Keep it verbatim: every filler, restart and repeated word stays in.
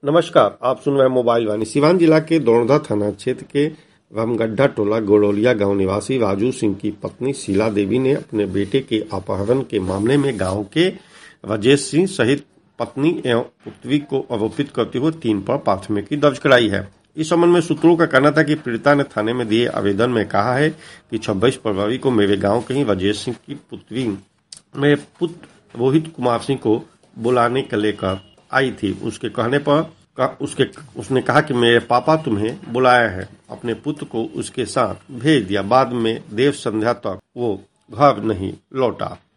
नमस्कार, आप सुन रहे हैं मोबाइल वाणी। सिवान जिला के दौड़धा थाना क्षेत्र के रामगड्ढा टोला गोड़ौलिया गांव निवासी राजू सिंह की पत्नी शीला देवी ने अपने बेटे के अपहरण के मामले में गांव के राजेश सिंह सहित पत्नी एवं पुत्री को आरोपित करते हुए तीन पर प्राथमिकी दर्ज कराई है। इस संबंध में सूत्रों का कहना था कि पीड़िता ने थाने में दिए आवेदन में कहा है कि छब्बीस फरवरी को मेरे गाँव के ही राजेश सिंह की पुत्री मेरे पुत्र रोहित कुमार सिंह को बुलाने के लेकर आई थी। उसके कहने पर का, उसके उसने कहा कि मेरे पापा तुम्हें बुलाया है। अपने पुत्र को उसके साथ भेज दिया। बाद में देव संध्या तक वो घर नहीं लौटा।